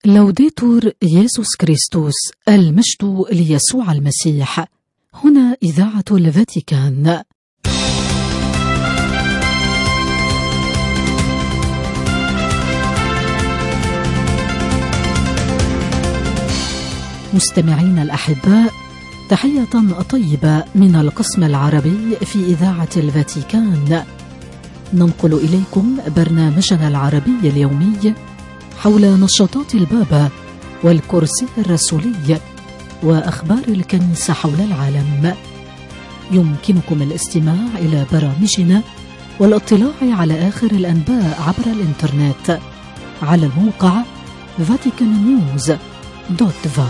لوديتور يسوع كريستوس، المجد ليسوع المسيح. هنا إذاعة الفاتيكان. مستمعين الأحباء، تحية طيبة من القسم العربي في إذاعة الفاتيكان. ننقل إليكم برنامجنا العربي اليومي حول نشاطات البابا والكرسي الرسولي وأخبار الكنيسة حول العالم. يمكنكم الاستماع إلى برامجنا والاطلاع على آخر الأنباء عبر الإنترنت على الموقع vaticannews.va.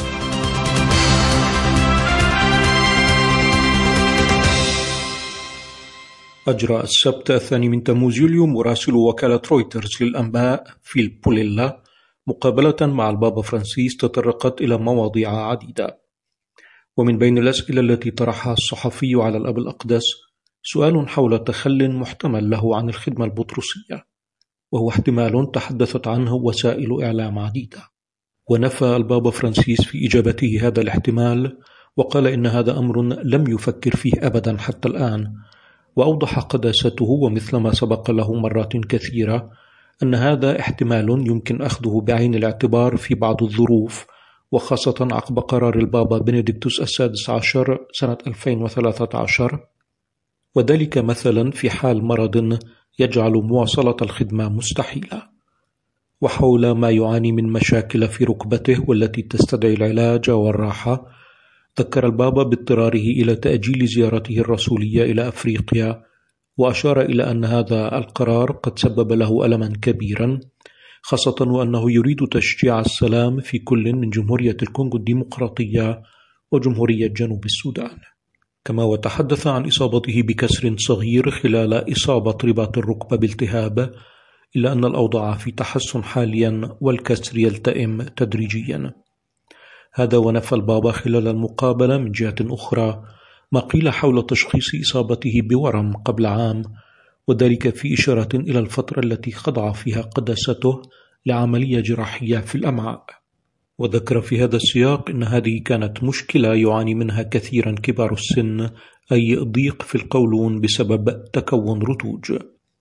أجرى السبت 2 تموز يوليو مراسل وكالة رويترز للأنباء في البوليلا مقابلة مع البابا فرانسيس تطرقت إلى مواضيع عديدة، ومن بين الأسئلة التي طرحها الصحفي على الأب الأقدس سؤال حول تخل محتمل له عن الخدمة البطرسية، وهو احتمال تحدثت عنه وسائل إعلام عديدة. ونفى البابا فرانسيس في إجابته هذا الاحتمال، وقال إن هذا أمر لم يفكر فيه أبدا حتى الآن، وأوضح قداسته ومثلما سبق له مرات كثيرة أن هذا احتمال يمكن أخذه بعين الاعتبار في بعض الظروف، وخاصة عقب قرار البابا بنديكتوس السادس عشر سنة 2013، وذلك مثلا في حال مرض يجعل مواصلة الخدمة مستحيلة، وحول ما يعاني من مشاكل في ركبته والتي تستدعي العلاج والراحة. ذكر البابا باضطراره إلى تأجيل زيارته الرسولية إلى أفريقيا، وأشار إلى أن هذا القرار قد سبب له ألما كبيرا، خاصة وأنه يريد تشجيع السلام في كل من جمهورية الكونغو الديمقراطية وجمهورية جنوب السودان. كما وتحدث عن إصابته بكسر صغير خلال إصابة رباط الركبة بالتهاب، إلا أن الأوضاع في تحسن حاليا والكسر يلتئم تدريجيا. هذا ونفى البابا خلال المقابلة من جهة أخرى ما قيل حول تشخيص إصابته بورم قبل عام، وذلك في إشارة إلى الفترة التي خضع فيها قداسته لعملية جراحية في الأمعاء. وذكر في هذا السياق أن هذه كانت مشكلة يعاني منها كثيرا كبار السن، أي ضيق في القولون بسبب تكون رتوج.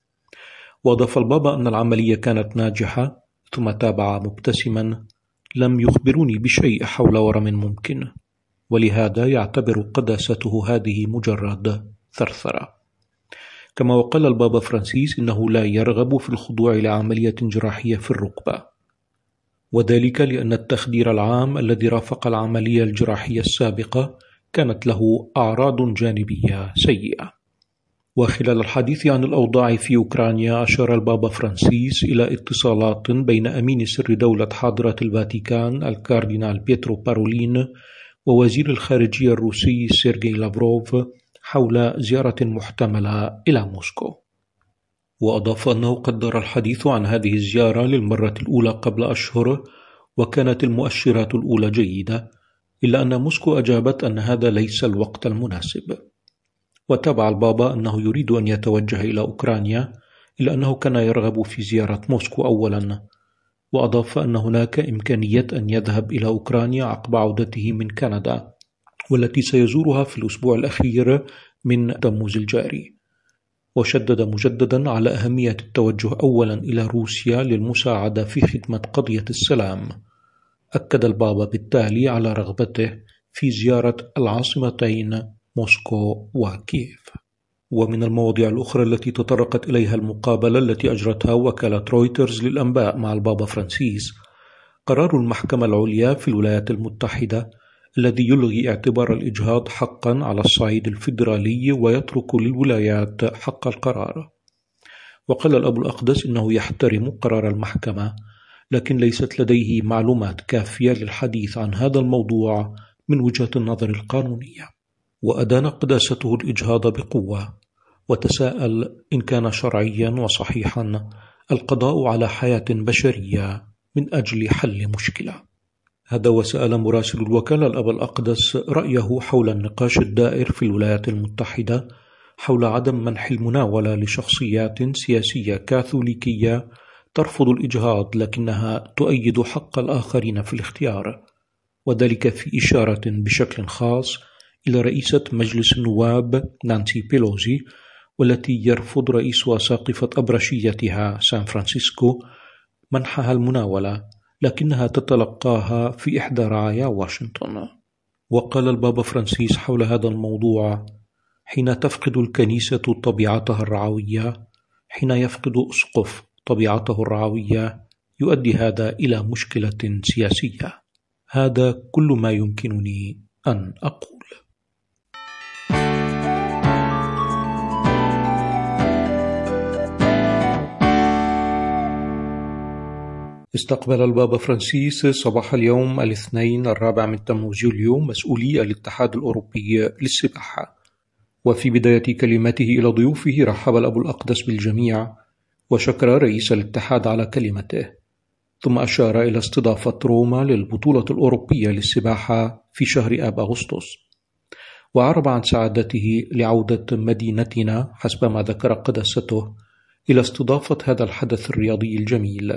وأضاف البابا أن العملية كانت ناجحة، ثم تابع مبتسما: لم يخبروني بشيء حول ورم ممكن، ولهذا يعتبر قداسته هذه مجرد ثرثرة. كما وقال البابا فرانسيس إنه لا يرغب في الخضوع لعملية جراحية في الركبة، وذلك لأن التخدير العام الذي رافق العملية الجراحية السابقة كانت له أعراض جانبية سيئة. وخلال الحديث عن الأوضاع في أوكرانيا، أشار البابا فرانسيس إلى اتصالات بين أمين سر دولة حاضرة الفاتيكان الكاردينال بيترو بارولين ووزير الخارجية الروسي سيرغي لافروف حول زيارة محتملة إلى موسكو. وأضاف أنه قد دار الحديث عن هذه الزيارة للمرة الأولى قبل أشهر، وكانت المؤشرات الأولى جيدة، إلا أن موسكو أجابت أن هذا ليس الوقت المناسب. وتابع البابا أنه يريد أن يتوجه إلى أوكرانيا، إلا أنه كان يرغب في زيارة موسكو أولا. وأضاف أن هناك إمكانية أن يذهب إلى أوكرانيا عقب عودته من كندا، والتي سيزورها في الأسبوع الأخير من تموز الجاري. وشدد مجددا على أهمية التوجه أولا إلى روسيا للمساعدة في خدمة قضية السلام. أكد البابا بالتالي على رغبته في زيارة العاصمتين موسكو وكييف. ومن المواضيع الأخرى التي تطرقت إليها المقابلة التي أجرتها وكالة رويترز للأنباء مع البابا فرانسيس قرار المحكمة العليا في الولايات المتحدة الذي يلغي اعتبار الإجهاض حقا على الصعيد الفيدرالي ويترك للولايات حق القرار. وقال الأب الأقدس إنه يحترم قرار المحكمة، لكن ليست لديه معلومات كافية للحديث عن هذا الموضوع من وجهة النظر القانونية. وأدان قداسته الإجهاض بقوة، وتساءل إن كان شرعيا وصحيحا القضاء على حياة بشرية من أجل حل مشكلة. هذا وسأل مراسل الوكالة الأب الأقدس رأيه حول النقاش الدائر في الولايات المتحدة حول عدم منح المناولة لشخصيات سياسية كاثوليكية ترفض الإجهاض لكنها تؤيد حق الآخرين في الاختيار، وذلك في إشارة بشكل خاص إلى رئيسة مجلس النواب نانسي بيلوزي، والتي يرفض رئيسها ساقفة أبرشيتها سان فرانسيسكو منحها المناولة، لكنها تتلقاها في إحدى رعايا واشنطن. وقال البابا فرانسيس حول هذا الموضوع: حين تفقد الكنيسة طبيعتها الرعوية، حين يفقد أسقف طبيعته الرعوية، يؤدي هذا إلى مشكلة سياسية. هذا كل ما يمكنني أن أقول. استقبل البابا فرانسيس صباح اليوم الاثنين 4 تموز يوليو مسؤولي الاتحاد الأوروبي للسباحة، وفي بداية كلمته إلى ضيوفه رحب الأب الأقدس بالجميع وشكر رئيس الاتحاد على كلمته، ثم أشار إلى استضافة روما للبطولة الأوروبية للسباحة في شهر آب أغسطس، وأعرب عن سعادته لعودة مدينتنا حسب ما ذكر قداسته إلى استضافة هذا الحدث الرياضي الجميل،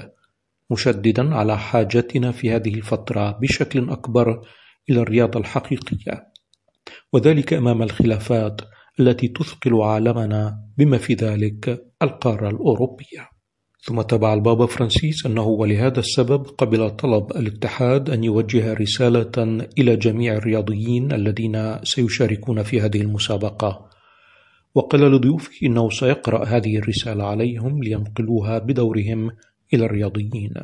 مشددا على حاجتنا في هذه الفترة بشكل أكبر إلى الرياضة الحقيقية، وذلك أمام الخلافات التي تثقل عالمنا بما في ذلك القارة الأوروبية. ثم تبع البابا فرانسيس أنه ولهذا السبب قبل طلب الاتحاد أن يوجه رسالة إلى جميع الرياضيين الذين سيشاركون في هذه المسابقة، وقال لضيوفه إنه سيقرأ هذه الرسالة عليهم لينقلوها بدورهم إلى الرياضيين.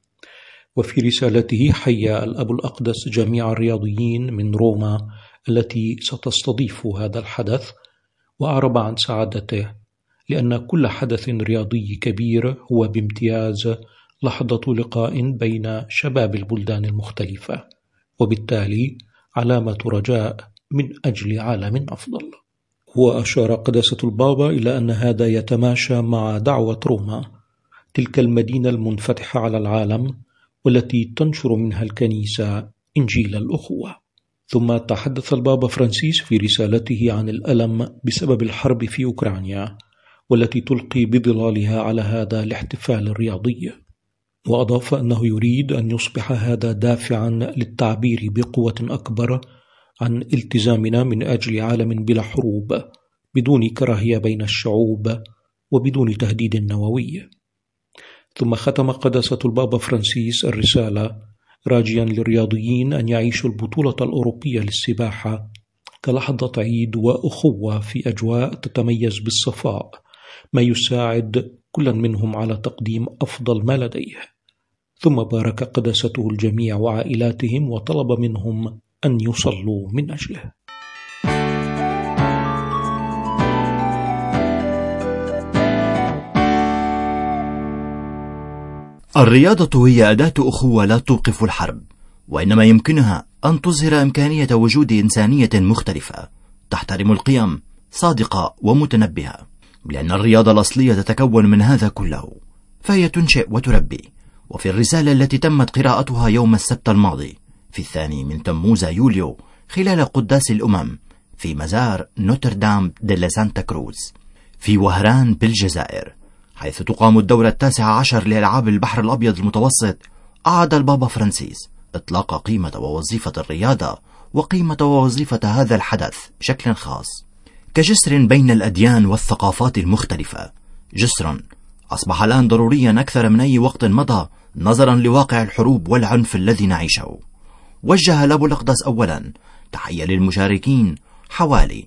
وفي رسالته حيا الأب الأقدس جميع الرياضيين من روما التي ستستضيف هذا الحدث، وأعرب عن سعادته لأن كل حدث رياضي كبير هو بامتياز لحظة لقاء بين شباب البلدان المختلفة، وبالتالي علامة رجاء من أجل عالم أفضل. وأشار قداسة البابا إلى أن هذا يتماشى مع دعوة روما، تلك المدينة المنفتحة على العالم والتي تنشر منها الكنيسة إنجيل الأخوة. ثم تحدث البابا فرانسيس في رسالته عن الألم بسبب الحرب في أوكرانيا والتي تلقي بظلالها على هذا الاحتفال الرياضي، وأضاف أنه يريد أن يصبح هذا دافعا للتعبير بقوة أكبر عن التزامنا من أجل عالم بلا حروب، بدون كراهية بين الشعوب وبدون تهديد نووي. ثم ختم قداسة البابا فرانسيس الرسالة راجيا للرياضيين أن يعيشوا البطولة الأوروبية للسباحة كلحظة عيد وأخوة في أجواء تتميز بالصفاء، ما يساعد كل منهم على تقديم أفضل ما لديه. ثم بارك قداسته الجميع وعائلاتهم وطلب منهم أن يصلوا من أجله. الرياضة هي أداة أخوة لا توقف الحرب، وإنما يمكنها أن تظهر إمكانية وجود إنسانية مختلفة تحترم القيم صادقة ومتنبهة، لأن الرياضة الأصلية تتكون من هذا كله، فهي تنشئ وتربي. وفي الرسالة التي تمت قراءتها يوم السبت الماضي في 2 تموز يوليو خلال قداس الأمم في مزار نوتردام دي سانتا كروز في وهران بالجزائر، حيث تقام الدورة 19 لألعاب البحر الأبيض المتوسط، أعاد البابا فرانسيس إطلاق قيمة ووظيفة الرياضة وقيمة ووظيفة هذا الحدث بشكل خاص كجسر بين الأديان والثقافات المختلفة، جسر أصبح الآن ضروريا أكثر من أي وقت مضى نظرا لواقع الحروب والعنف الذي نعيشه. وجه الأب الأقدس أولا تحية للمشاركين حوالي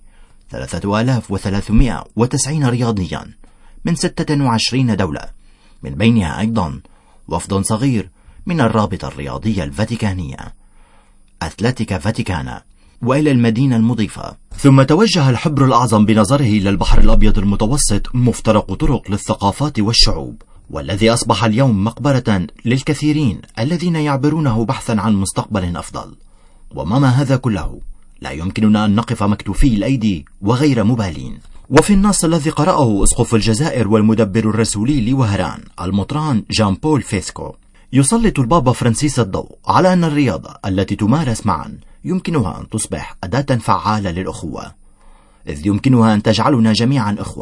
3390 رياضيا من 26 دولة، من بينها أيضا وفد صغير من الرابطة الرياضية الفاتيكانية أتلتيكا فاتيكانا وإلى المدينة المضيفة. ثم توجه الحبر الأعظم بنظره إلى البحر الأبيض المتوسط، مفترق طرق للثقافات والشعوب، والذي أصبح اليوم مقبرة للكثيرين الذين يعبرونه بحثا عن مستقبل أفضل. ومع هذا كله لا يمكننا أن نقف مكتوفي الأيدي وغير مبالين. وفي النص الذي قرأه أسقف الجزائر والمدبر الرسولي لوهران المطران جان بول فيسكو، يسلط البابا فرانسيس الضوء على أن الرياضة التي تمارس معا يمكنها أن تصبح أداة فعالة للأخوة، إذ يمكنها أن تجعلنا جميعا إخوة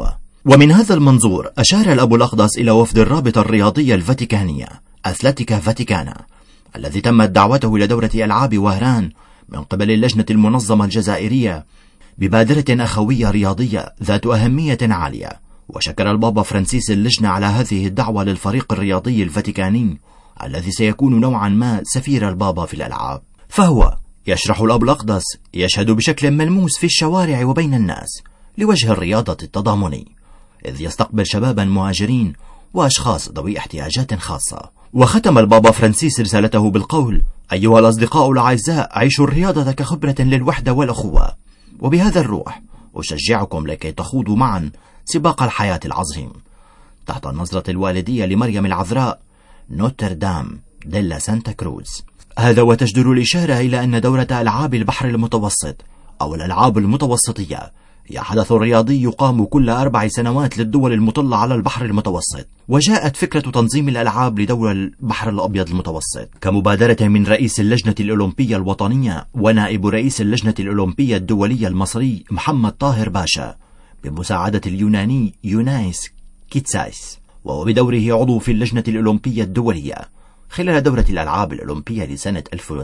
ومن هذا المنظور أشار الأب الأقدس إلى وفد الرابطة الرياضية الفاتيكانية أثلتيكا فاتيكانا الذي تمت دعوته إلى دورة ألعاب وهران من قبل اللجنة المنظمة الجزائرية ببادرة أخوية رياضية ذات أهمية عالية. وشكر البابا فرانسيس اللجنة على هذه الدعوة للفريق الرياضي الفاتيكاني الذي سيكون نوعا ما سفير البابا في الألعاب. فهو يشرح الأب الأقدس يشهد بشكل ملموس في الشوارع وبين الناس لوجه الرياضة التضامني، إذ يستقبل شبابا مهاجرين وأشخاص ذوي احتياجات خاصة. وختم البابا فرانسيس رسالته بالقول: أيها الأصدقاء الأعزاء، عيشوا الرياضة كخبرة للوحدة والأخوة، وبهذا الروح أشجعكم لكي تخوضوا معا سباق الحياة العظيم تحت النظرة الوالدية لمريم العذراء نوتردام ديلا سانتا كروز. هذا وتجدر الإشارة إلى أن دورة ألعاب البحر المتوسط أو الألعاب المتوسطية هي حدث رياضي يقام كل 4 سنوات للدول المطلة على البحر المتوسط. وجاءت فكرة تنظيم الألعاب لدول البحر الأبيض المتوسط كمبادرة من رئيس اللجنة الأولمبية الوطنية ونائب رئيس اللجنة الأولمبية الدولية المصري محمد طاهر باشا بمساعدة اليوناني يونايس كيتسايس، وهو بدوره عضو في اللجنة الأولمبية الدولية خلال دورة الألعاب الأولمبية لسنة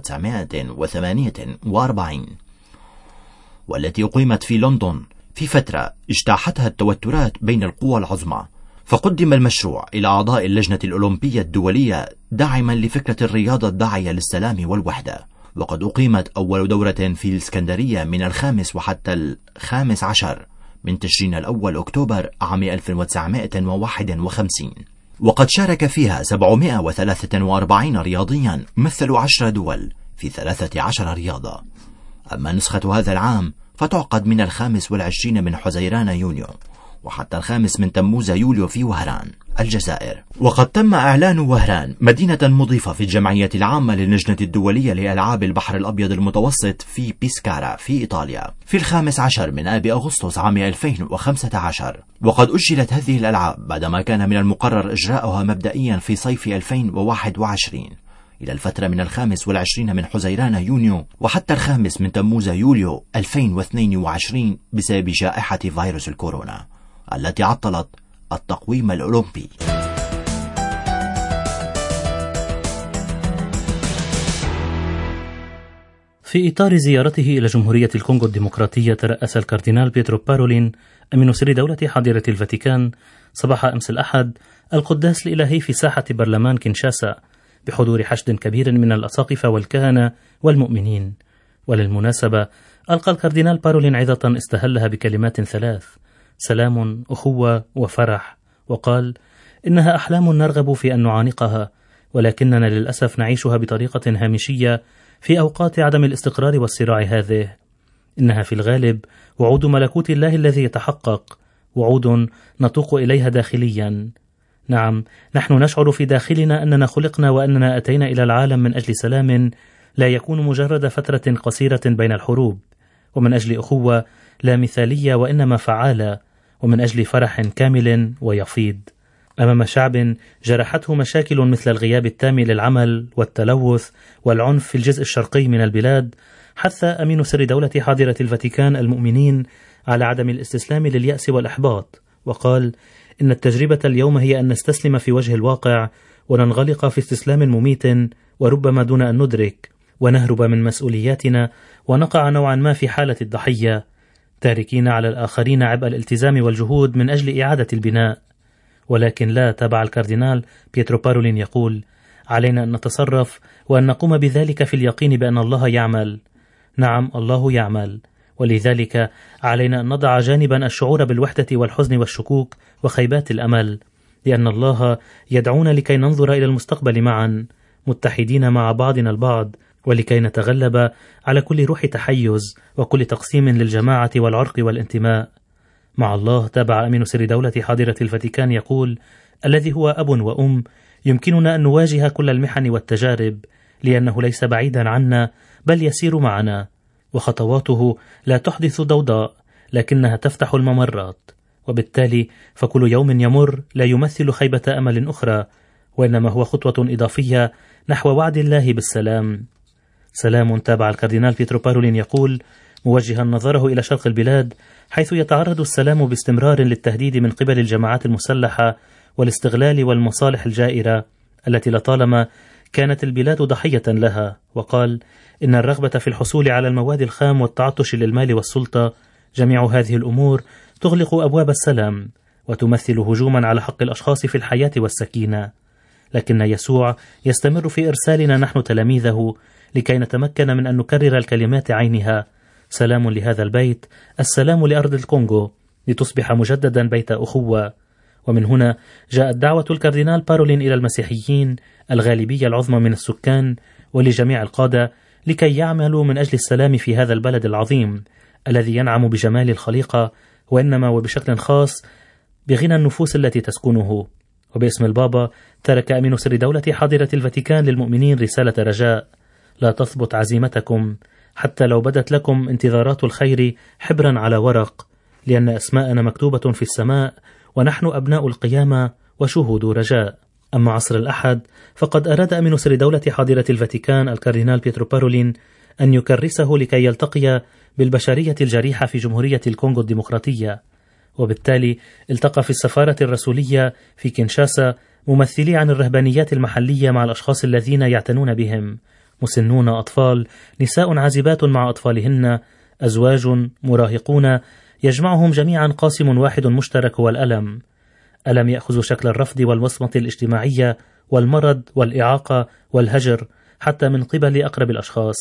1948 والتي أقيمت في لندن في فترة اجتاحتها التوترات بين القوى العظمى. فقدم المشروع إلى أعضاء اللجنة الأولمبية الدولية داعما لفكرة الرياضة الداعية للسلام والوحدة. وقد أقيمت أول دورة في الإسكندرية من 5 وحتى 15 من تشرين الأول أكتوبر عام 1951، وقد شارك فيها 743 رياضيا مثلوا 10 دول في 13 رياضة. أما نسخة هذا العام فتعقد من 25 من حزيران يونيو وحتى 5 من تموز يوليو في وهران الجزائر. وقد تم إعلان وهران مدينة مضيفة في الجمعية العامة للجنة الدولية لألعاب البحر الأبيض المتوسط في بيسكارا في إيطاليا في 15 من آب أغسطس عام 2015. وقد أجلت هذه الألعاب بعدما كان من المقرر إجراءها مبدئيا في صيف 2021 إلى الفترة من 25 من حزيران يونيو وحتى 5 من تموز يوليو 2022 بسبب جائحة فيروس الكورونا التي عطلت التقويم الأولمبي. في إطار زيارته إلى جمهورية الكونغو الديمقراطية، ترأس الكاردينال بيترو بارولين أمين سر دولة حضيرة الفاتيكان صباح أمس الأحد القداس الإلهي في ساحة برلمان كينشاسا بحضور حشد كبير من الأساقفة والكهنة والمؤمنين. وللمناسبة ألقى الكاردينال بارولين عظة استهلها بكلمات 3: سلام، أخوة، وفرح، وقال: إنها أحلام نرغب في أن نعانقها، ولكننا للأسف نعيشها بطريقة هامشية في أوقات عدم الاستقرار والصراع هذه. إنها في الغالب وعود ملكوت الله الذي يتحقق، وعود نتوق إليها داخليا. نعم، نحن نشعر في داخلنا أننا خلقنا وأننا أتينا إلى العالم من أجل سلام لا يكون مجرد فترة قصيرة بين الحروب، ومن أجل أخوة لا مثالية وإنما فعالة، ومن أجل فرح كامل ويفيض. أمام شعب جرحته مشاكل مثل الغياب التام للعمل والتلوث والعنف في الجزء الشرقي من البلاد، حث أمين سر دولة حاضرة الفاتيكان المؤمنين على عدم الاستسلام لليأس والإحباط، وقال: إن التجربة اليوم هي أن نستسلم في وجه الواقع وننغلق في استسلام مميت وربما دون أن ندرك، ونهرب من مسؤولياتنا ونقع نوعا ما في حالة الضحية، تاركين على الآخرين عبء الالتزام والجهود من أجل إعادة البناء. ولكن لا، تبع الكاردينال بيترو بارولين يقول: علينا أن نتصرف وأن نقوم بذلك في اليقين بأن الله يعمل. نعم، الله يعمل، ولذلك علينا أن نضع جانبا الشعور بالوحدة والحزن والشكوك وخيبات الأمل، لأن الله يدعونا لكي ننظر إلى المستقبل معا متحدين مع بعضنا البعض، ولكي نتغلب على كل روح تحيز وكل تقسيم للجماعة والعرق والانتماء. مع الله، تابع أمين سر دولة حاضرة الفاتيكان يقول: الذي هو أب وأم يمكننا أن نواجه كل المحن والتجارب، لأنه ليس بعيدا عنا بل يسير معنا، وخطواته لا تحدث ضوضاء لكنها تفتح الممرات، وبالتالي فكل يوم يمر لا يمثل خيبة أمل أخرى، وإنما هو خطوة إضافية نحو وعد الله بالسلام. سلام، تابع الكاردينال بيترو بارولين يقول: موجها نظره إلى شرق البلاد، حيث يتعرض السلام باستمرار للتهديد من قبل الجماعات المسلحة والاستغلال والمصالح الجائرة التي لطالما كانت البلاد ضحية لها. وقال إن الرغبة في الحصول على المواد الخام والتعطش للمال والسلطة، جميع هذه الأمور تغلق أبواب السلام وتمثل هجوما على حق الأشخاص في الحياة والسكينة. لكن يسوع يستمر في إرسالنا نحن تلاميذه لكي نتمكن من أن نكرر الكلمات عينها: سلام لهذا البيت، السلام لأرض الكونغو، لتصبح مجددا بيت أخوة. ومن هنا جاءت دعوة الكاردينال بارولين إلى المسيحيين، الغالبية العظمى من السكان، ولجميع القادة لكي يعملوا من أجل السلام في هذا البلد العظيم الذي ينعم بجمال الخليقة، وإنما وبشكل خاص بغنى النفوس التي تسكنه. وباسم البابا ترك أمين سر دولة حاضرة الفاتيكان للمؤمنين رسالة رجاء: لا تثبت عزيمتكم حتى لو بدت لكم انتظارات الخير حبرا على ورق، لأن أسماءنا مكتوبة في السماء ونحن أبناء القيامة وشهود رجاء. أما عصر الأحد فقد أراد أمين سر دولة حاضرة الفاتيكان الكاردينال بيترو بارولين أن يكرسه لكي يلتقي بالبشرية الجريحة في جمهورية الكونغو الديمقراطية، وبالتالي التقى في السفارة الرسولية في كينشاسا ممثلي عن الرهبانيات المحلية مع الأشخاص الذين يعتنون بهم، مسنون، أطفال، نساء عازبات مع أطفالهن، أزواج، مراهقون، يجمعهم جميعا قاسم واحد مشترك هو الألم. ألم يأخذ شكل الرفض والوصمة الاجتماعية والمرض والإعاقة والهجر حتى من قبل أقرب الأشخاص.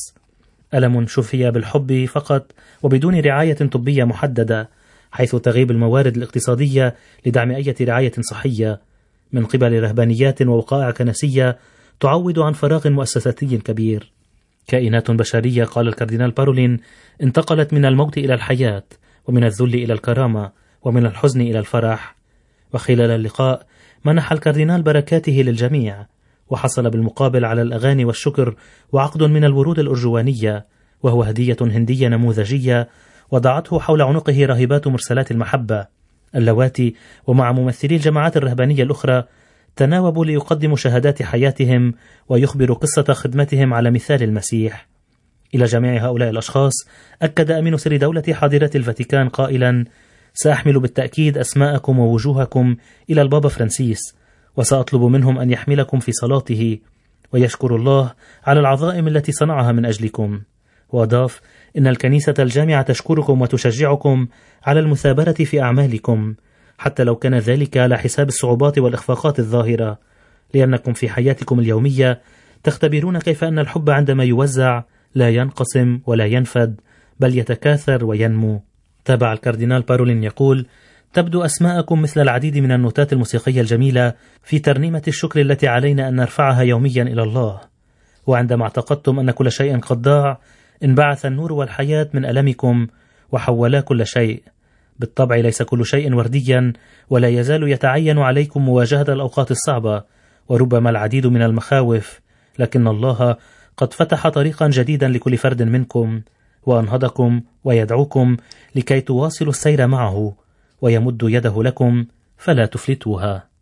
ألم شفي بالحب فقط وبدون رعاية طبية محددة، حيث تغيب الموارد الاقتصادية لدعم أي رعاية صحية من قبل رهبانيات ووقائع كنسية تعوض عن فراغ مؤسساتي كبير. كائنات بشرية، قال الكاردينال بارولين، انتقلت من الموت إلى الحياة، ومن الذل إلى الكرامة، ومن الحزن إلى الفرح. وخلال اللقاء منح الكاردينال بركاته للجميع، وحصل بالمقابل على الأغاني والشكر وعقد من الورود الأرجوانية، وهو هدية هندية نموذجية وضعته حول عنقه راهبات مرسلات المحبة، اللواتي ومع ممثلي الجماعات الرهبانية الأخرى تناوبوا ليقدموا شهادات حياتهم ويخبروا قصة خدمتهم على مثال المسيح. إلى جميع هؤلاء الأشخاص أكد أمين سر دولة حاضرة الفاتيكان قائلا: سأحمل بالتأكيد أسماءكم ووجوهكم إلى البابا فرانسيس، وسأطلب منهم أن يحملكم في صلاته ويشكر الله على العظائم التي صنعها من أجلكم. وأضاف: إن الكنيسة الجامعة تشكركم وتشجعكم على المثابرة في أعمالكم، حتى لو كان ذلك على حساب الصعوبات والإخفاقات الظاهرة، لأنكم في حياتكم اليومية تختبرون كيف أن الحب عندما يوزع لا ينقسم ولا ينفد، بل يتكاثر وينمو. تابع الكاردينال بارولين يقول: تبدو أسماءكم مثل العديد من النوتات الموسيقية الجميلة في ترنيمة الشكر التي علينا أن نرفعها يوميا إلى الله. وعندما اعتقدتم أن كل شيء قد ضاع، انبعث النور والحياة من ألمكم وحولا كل شيء. بالطبع ليس كل شيء ورديا، ولا يزال يتعين عليكم مواجهة الأوقات الصعبة وربما العديد من المخاوف، لكن الله قد فتح طريقا جديدا لكل فرد منكم، وأنهضكم ويدعوكم لكي تواصلوا السير معه، ويمد يده لكم فلا تفلتوها.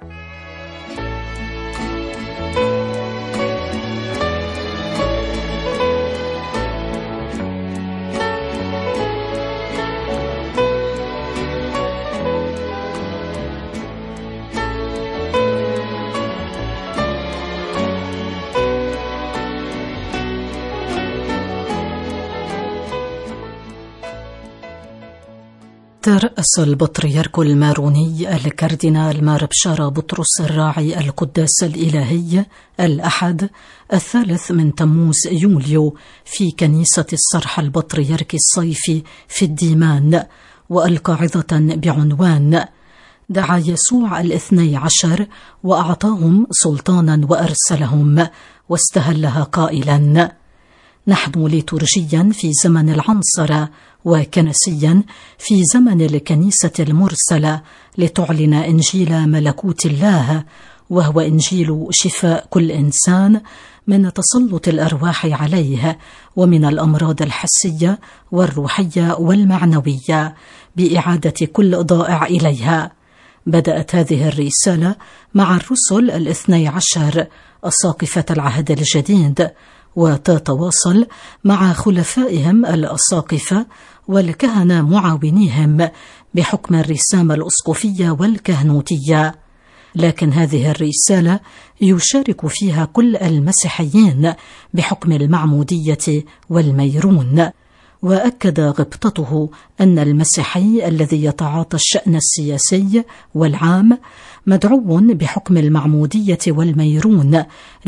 ترأس البطريرك الماروني الكاردينال مار بشارة بطرس الراعي القداس الإلهي الأحد 3 تموز يوليو في كنيسة الصرح البطريركي الصيفي في الديمان، وألقى عظة بعنوان: دعا يسوع 12 وأعطاهم سلطانا وأرسلهم، واستهلها قائلا: نحن ليتورجيا في زمن العنصرة، وكنسيا في زمن الكنيسة المرسلة لتعلن إنجيل ملكوت الله، وهو إنجيل شفاء كل إنسان من تسلط الأرواح عليه ومن الأمراض الحسية والروحية والمعنوية، بإعادة كل ضائع إليها. بدأت هذه الرسالة مع الرسل 12 أساقفة العهد الجديد، وتتواصل مع خلفائهم الأساقفة والكهنة معاونيهم بحكم الرسامة الأسقفية والكهنوتية، لكن هذه الرسالة يشارك فيها كل المسيحيين بحكم المعمودية والميرون. وأكد غبطته أن المسيحي الذي يتعاطى الشأن السياسي والعام مدعو بحكم المعمودية والميرون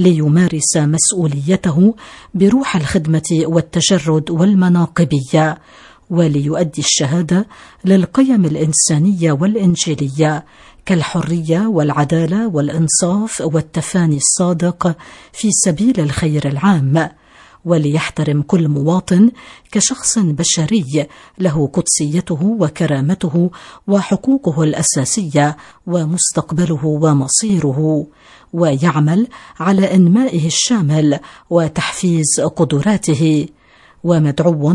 ليمارس مسؤوليته بروح الخدمة والتجرد والمناقبية، وليؤدي الشهادة للقيم الإنسانية والإنجيلية كالحرية والعدالة والإنصاف والتفاني الصادق في سبيل الخير العام، وليحترم كل مواطن كشخص بشري له قدسيته وكرامته وحقوقه الأساسية ومستقبله ومصيره، ويعمل على إنمائه الشامل وتحفيز قدراته، ومدعو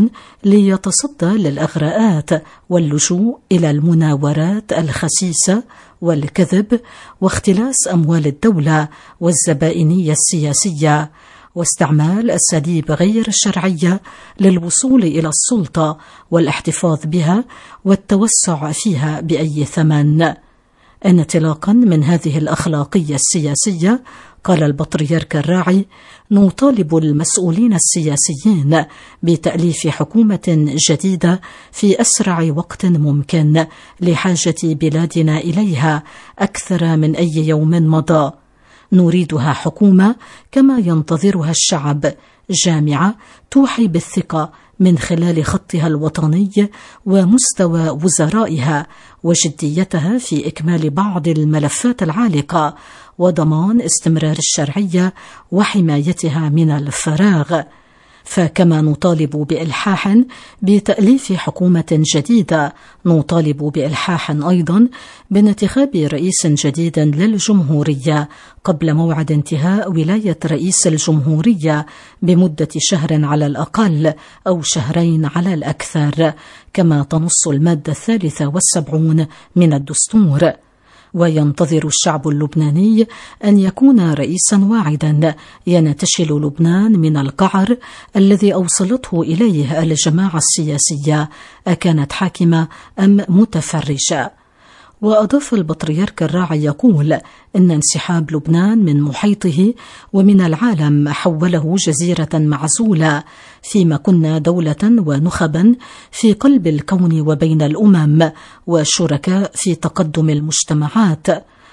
ليتصدى للأغراءات واللجوء إلى المناورات الخسيسة والكذب واختلاس أموال الدولة والزبائنية السياسية واستعمال أساليب غير شرعية للوصول إلى السلطة والاحتفاظ بها والتوسع فيها بأي ثمن. انطلاقا من هذه الأخلاقية السياسية، قال البطريرك الراعي: نطالب المسؤولين السياسيين بتأليف حكومة جديدة في أسرع وقت ممكن لحاجة بلادنا إليها أكثر من أي يوم مضى. نريدها حكومة كما ينتظرها الشعب، جامعة توحي بالثقة من خلال خطها الوطني ومستوى وزرائها وجديتها في إكمال بعض الملفات العالقة وضمان استمرار الشرعية وحمايتها من الفراغ. فكما نطالب بإلحاح بتأليف حكومة جديدة، نطالب بإلحاح أيضا بانتخاب رئيس جديد للجمهورية قبل موعد انتهاء ولاية رئيس الجمهورية بمدة شهر على الأقل أو شهرين على الأكثر، كما تنص المادة 73 من الدستور. وينتظر الشعب اللبناني أن يكون رئيسا واعدا ينتشل لبنان من القعر الذي أوصلته إليه الجماعة السياسية، أكانت حاكمة أم متفرجة. وأضاف البطريرك الراعي يقول إن انسحاب لبنان من محيطه ومن العالم حوله جزيرة معزولة، فيما كنا دولة ونخبا في قلب الكون وبين الأمم وشركاء في تقدم المجتمعات.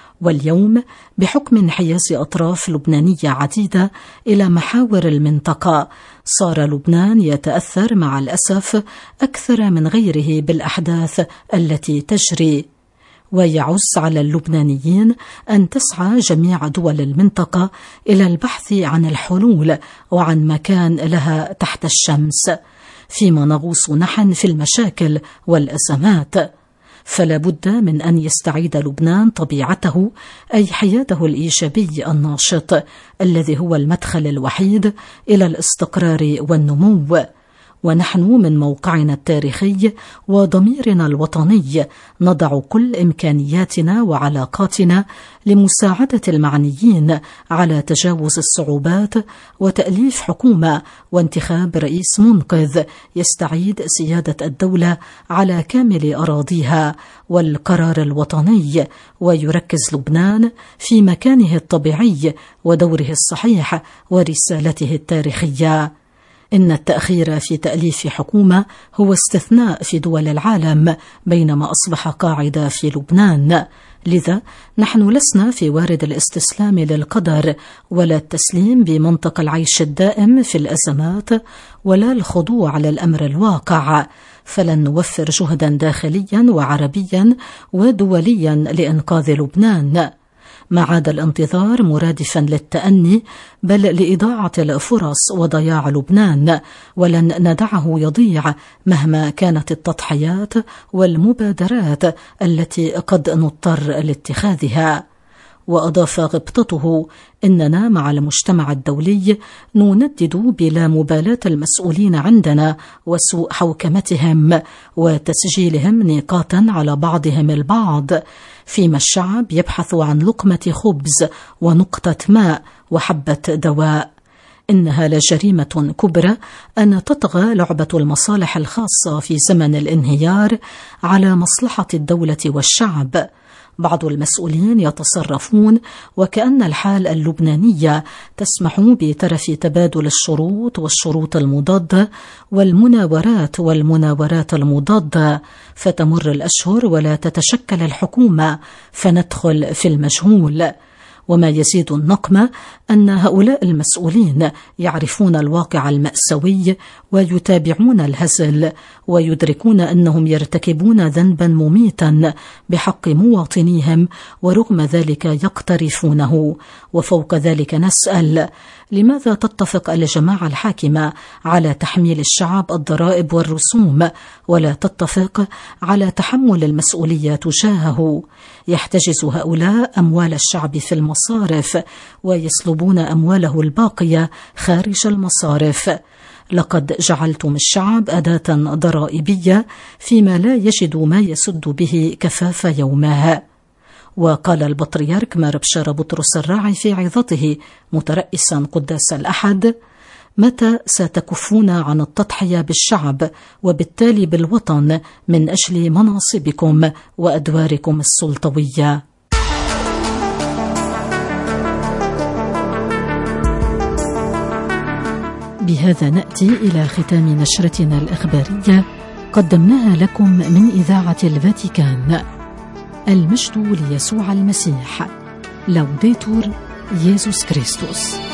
واليوم بحكم انحياز أطراف لبنانية عديدة إلى محاور المنطقة، صار لبنان يتأثر مع الأسف أكثر من غيره بالأحداث التي تجري. ويعز على اللبنانيين أن تسعى جميع دول المنطقة إلى البحث عن الحلول وعن مكان لها تحت الشمس، فيما نغوص نحن في المشاكل والأزمات. فلا بد من أن يستعيد لبنان طبيعته، أي حياته الإيجابي الناشط الذي هو المدخل الوحيد إلى الاستقرار والنمو. ونحن من موقعنا التاريخي وضميرنا الوطني نضع كل إمكانياتنا وعلاقاتنا لمساعدة المعنيين على تجاوز الصعوبات وتأليف حكومة وانتخاب رئيس منقذ يستعيد سيادة الدولة على كامل أراضيها والقرار الوطني، ويركز لبنان في مكانه الطبيعي ودوره الصحيح ورسالته التاريخية. إن التأخير في تأليف حكومة هو استثناء في دول العالم، بينما أصبح قاعدة في لبنان. لذا نحن لسنا في وارد الاستسلام للقدر ولا التسليم بمنطق العيش الدائم في الأزمات ولا الخضوع للأمر الواقع، فلن نوفر جهدا داخليا وعربيا ودوليا لإنقاذ لبنان، ما عاد الانتظار مرادفا للتأني بل لإضاعة الفرص وضياع لبنان، ولن ندعه يضيع مهما كانت التضحيات والمبادرات التي قد نضطر لاتخاذها. وأضاف غبطته: إننا مع المجتمع الدولي نندد بلا مبالاة المسؤولين عندنا وسوء حوكمتهم وتسجيلهم نقاطا على بعضهم البعض، فيما الشعب يبحث عن لقمة خبز ونقطة ماء وحبة دواء. إنها لجريمة كبرى أن تطغى لعبة المصالح الخاصة في زمن الانهيار على مصلحة الدولة والشعب. بعض المسؤولين يتصرفون وكأن الحال اللبنانية تسمح بترف تبادل الشروط والشروط المضادة والمناورات المضادة، فتمر الأشهر ولا تتشكل الحكومة فندخل في المجهول. وما يزيد النقمة أن هؤلاء المسؤولين يعرفون الواقع المأساوي ويتابعون الهزل، ويدركون أنهم يرتكبون ذنبا مميتا بحق مواطنيهم، ورغم ذلك يقترفونه. وفوق ذلك نسأل: لماذا تتفق الجماعة الحاكمة على تحميل الشعب الضرائب والرسوم ولا تتفق على تحمل المسؤولية تجاهه؟ يحتجز هؤلاء أموال الشعب في المصارف ويسلبون أمواله الباقية خارج المصارف. لقد جعلتم الشعب أداة ضرائبية فيما لا يجد ما يسد به كفاف يومه. وقال البطريرك مار بشار بطرس الراعي في عظته مترأسا قداس الأحد: متى ستكفون عن التضحية بالشعب وبالتالي بالوطن من أجل مناصبكم وأدواركم السلطوية؟ بهذا نأتي إلى ختام نشرتنا الإخبارية قدمناها لكم من إذاعة الفاتيكان. المجد ليسوع المسيح. لوديتور يسوع كريستوس.